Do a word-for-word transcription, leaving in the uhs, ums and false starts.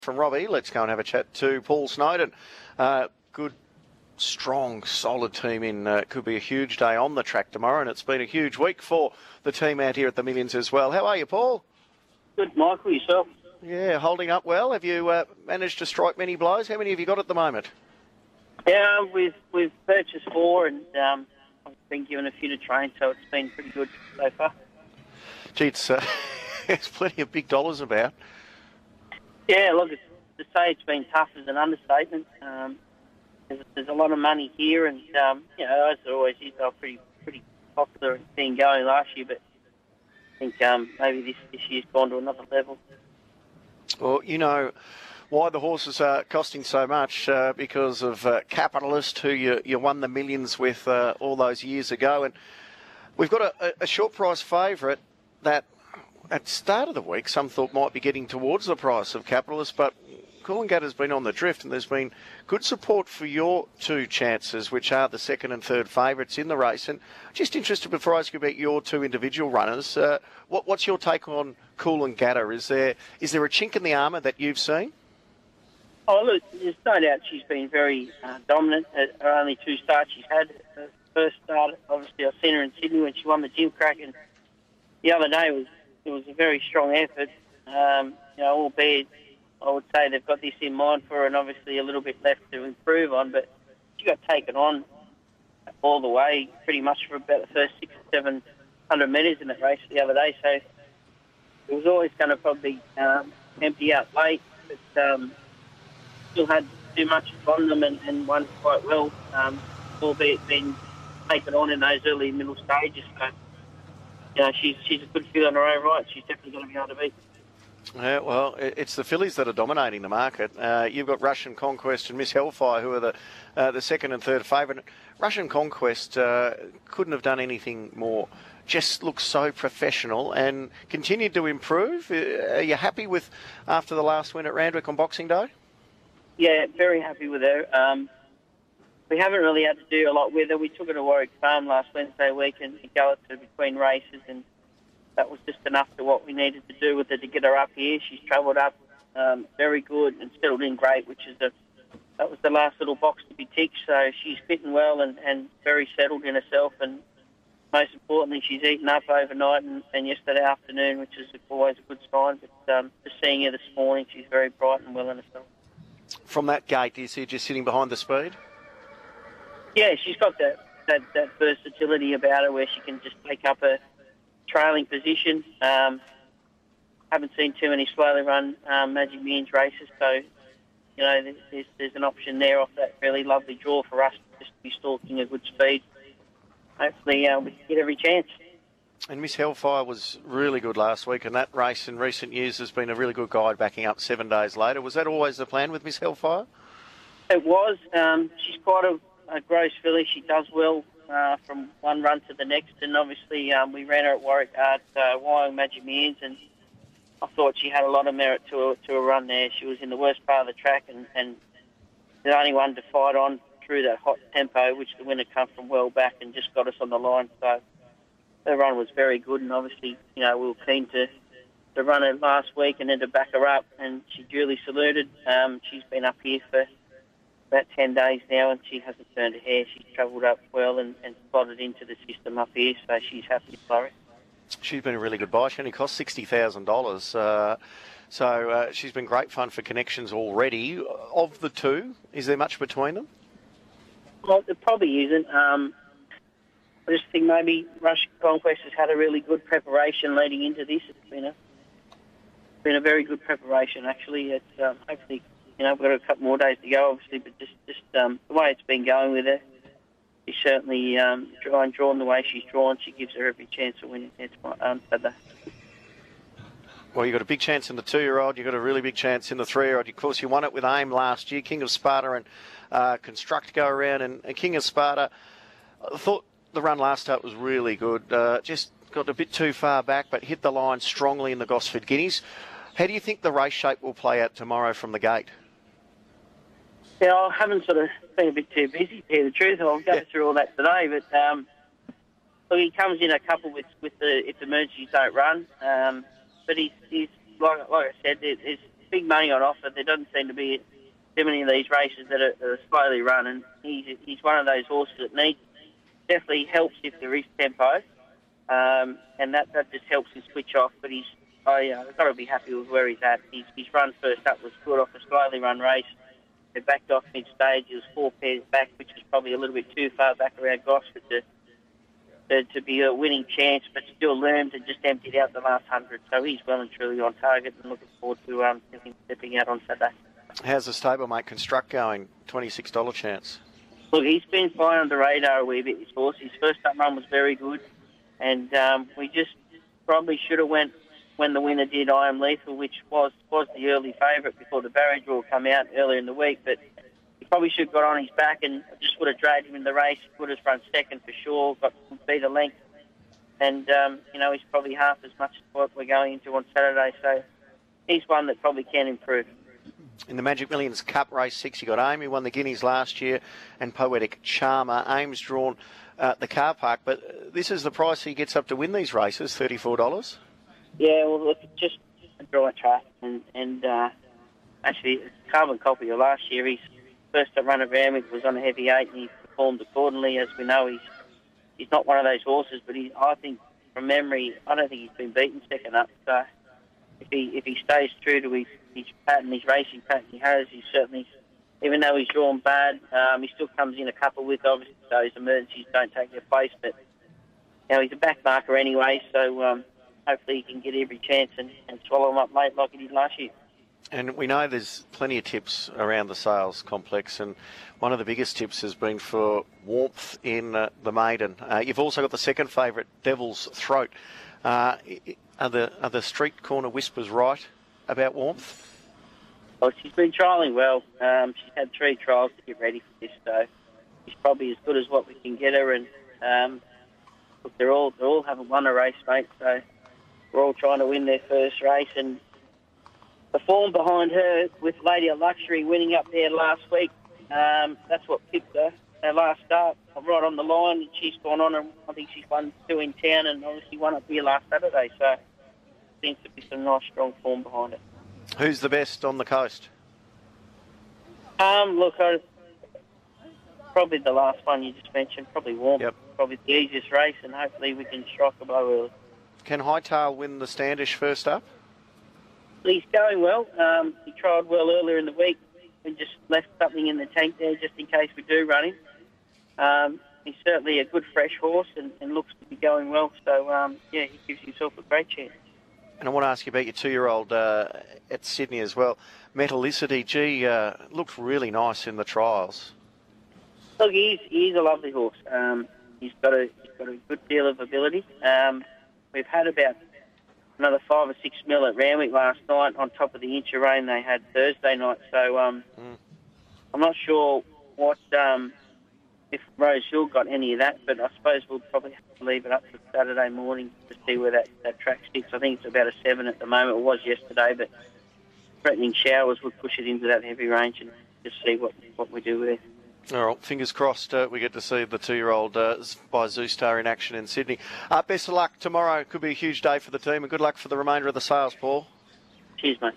From Robbie, let's go and have a chat to Paul Snowden. Uh, good, strong, solid team in. Uh, could be a huge day on the track tomorrow, and it's been a huge week for the team out here at the Millions as well. How are you, Paul? Good, Michael. Yourself? Yeah, holding up well. Have you uh, managed to strike many blows? How many have you got at the moment? Yeah, we've we've purchased four, and um, I've been given a few to train, so it's been pretty good so far. Gee, it's, uh, there's plenty of big dollars about. Yeah, look, it's, to say it's been tough is an understatement. Um, there's, there's a lot of money here, and um, you know, as it always is, they're pretty pretty popular and being going last year, but I think um, maybe this this year's gone to another level. Well, you know why the horses are costing so much, uh, because of uh, Capitalist, who you, you won the Millions with uh, all those years ago. And we've got a, a short price favourite that at the start of the week some thought might be getting towards the price of Capitalist, but Coolangatta has been on the drift, and there's been good support for your two chances, which are the second and third favourites in the race. And just interested, before I ask you about your two individual runners, uh, what, what's your take on Coolangatta? Is there is there a chink in the armour that you've seen? Oh, look, there's no doubt she's been very uh, dominant at her only two starts she's had. Her first start, obviously, I've seen her in Sydney when she won the Jim Crack, and the other day was it was a very strong effort. Um, you know, albeit I would say they've got this in mind for her, and obviously a little bit left to improve on, but she got taken on all the way, pretty much for about the first six or seven hundred metres in that race the other day. So it was always going to probably um, empty out late, but um, still had too much on them and, and won quite well, um, albeit been taken on in those early middle stages. So, you know, she's she's a good field on her own right. She's definitely going to be able to beat. Yeah, well, it's the fillies that are dominating the market. Uh, you've got Russian Conquest and Miss Hellfire, who are the uh, the second and third favourite. Russian Conquest uh, couldn't have done anything more. Just looks so professional and continued to improve. Uh, are you happy with after the last win at Randwick on Boxing Day? Yeah, very happy with her. Um, we haven't really had to do a lot with her. We took her to Warwick Farm last Wednesday week and galloped her between races, and that was just enough to what we needed to do with her to get her up here. She's travelled up um, very good and settled in great, which is a that was the last little box to be ticked. So she's fitting well and, and very settled in herself, and most importantly, she's eaten up overnight and, and yesterday afternoon, which is always a good sign. But um, just seeing her this morning, she's very bright and well in herself. From that gate, do you see her just sitting behind the speed? Yeah, she's got that, that, that versatility about her where she can just take up a trailing position. Um, haven't seen too many slowly run um, Magic Millions races, so you know there's, there's an option there off that really lovely draw for us just to be stalking a good speed. Hopefully uh, we can get every chance. And Miss Hellfire was really good last week, and that race in recent years has been a really good guide backing up seven days later. Was that always the plan with Miss Hellfire? It was. Um, she's quite a, a gross filly. She does well uh, from one run to the next, and obviously um, we ran her at Warwick at uh, Wyong Magic Millions, and I thought she had a lot of merit to a, to a run there. She was in the worst part of the track, and, and the only one to fight on through that hot tempo, which the winner come from well back and just got us on the line. So her run was very good, and obviously, you know, we were keen to, to run her last week and then to back her up, and she duly saluted. Um, she's been up here for about ten days now, and she hasn't turned a hair. She's travelled up well and, and slotted into the system up here, so she's happy to flourish. She's been a really good buy. She only cost sixty thousand dollars. Uh, so uh, she's been great fun for connections already. Of the two, is there much between them? Well, there probably isn't. Um, I just think maybe Russian Conquest has had a really good preparation leading into this. It's been a been a very good preparation, actually. It's um, hopefully, you know, we've got a couple more days to go, obviously, but just just um, the way it's been going with her, she's certainly um, drawn, drawn the way she's drawn. She gives her every chance of winning. It's my um, the Well, you've got a big chance in the two-year-old. You've got a really big chance in the three-year-old. Of course, you won it with AIM last year. King of Sparta and uh, Construct go around. And, and King of Sparta, I thought the run last start was really good. Uh, just got a bit too far back, but hit the line strongly in the Gosford Guineas. How do you think the race shape will play out tomorrow from the gate? Yeah, I haven't sort of been a bit too busy, to tell the truth. I'll go yeah. through all that today. But um, look, he comes in a couple with, with the if the emergencies don't run. Um, but he's, he's like, like I said, there's big money on offer. There doesn't seem to be too many of these races that are, are slowly run, and he's he's one of those horses that needs definitely helps if there is tempo, um, and that, that just helps him switch off. But he's I uh, I've got to be happy with where he's at. His, his run first up was good off a slowly run race. They backed off mid-stage. He was four pairs back, which is probably a little bit too far back around Gosford to, to, to be a winning chance, but still learned and just emptied out the last hundred. So he's well and truly on target, and looking forward to um, him stepping out on Saturday. How's the stablemate Construct going? twenty-six dollars chance. Look, he's been flying under the radar a wee bit, this horse. His first up run was very good, and um, we just probably should have went when the winner did I Am Lethal, which was, was the early favourite before the barrier draw come out earlier in the week. But he probably should have got on his back and just would have dragged him in the race, would have run second for sure, got beat a length. And, um, you know, he's probably half as much as what we're going into on Saturday. So he's one that probably can improve. In the Magic Millions Cup Race six, you got Amy, won the Guineas last year, and Poetic Charmer. Aim's drawn uh, the car park, but this is the price he gets up to win these races, thirty-four dollars. Yeah, well, look, just a dry track, and, and uh, actually, carbon copy of last year. His first run at Randwick was on a heavy eight, and he performed accordingly. As we know, he's he's not one of those horses, but he, I think, from memory, I don't think he's been beaten second up. So if he if he stays true to his, his pattern, his racing pattern he has, he's certainly, even though he's drawn bad, um, he still comes in a couple with, obviously, so his emergencies don't take their place. But you know, he's a back marker anyway, so. Um, Hopefully he can get every chance and, and swallow them up late like he did last year. And we know there's plenty of tips around the sales complex, and one of the biggest tips has been for Warmth in uh, the maiden. Uh, you've also got the second favourite, Devil's Throat. Uh, are, the, are the street corner whispers right about Warmth? Well, she's been trialling well. Um, she's had three trials to get ready for this, so she's probably as good as what we can get her. And um, look, they're all they all haven't won a race, mate, so we're all trying to win their first race, and the form behind her with Lady of Luxury winning up there last week, um, that's what pipped her. Her last start, right on the line, and she's gone on, and I think she's won two in town, and obviously won up here last Saturday, so seems to be some nice, strong form behind it. Who's the best on the coast? Um, look, I, probably the last one you just mentioned, probably Warm. Yep. Probably the easiest race, and hopefully we can strike a blow early. Can Hightail win the Standish first up? He's going well. Um, he tried well earlier in the week and just left something in the tank there just in case we do run him. Um, he's certainly a good fresh horse and, and looks to be going well. So, um, yeah, he gives himself a great chance. And I want to ask you about your two-year-old uh, at Sydney as well. Metallicity, gee, uh, looked really nice in the trials. Look, he's, he's a lovely horse. Um, he's got a he's got a good deal of ability. Um, We've had about another five or six mil at Randwick last night on top of the inch of rain they had Thursday night. So um, mm. I'm not sure what um, if Rose Hill got any of that, but I suppose we'll probably have to leave it up to Saturday morning to see where that, that track sticks. I think it's about a seven at the moment. It was yesterday, but threatening showers would push it into that heavy range and just see what, what we do there. All right, fingers crossed uh, we get to see the two-year-old uh, by Zoostar in action in Sydney. Uh, best of luck tomorrow. Could be a huge day for the team, and good luck for the remainder of the sales, Paul. Cheers, mate.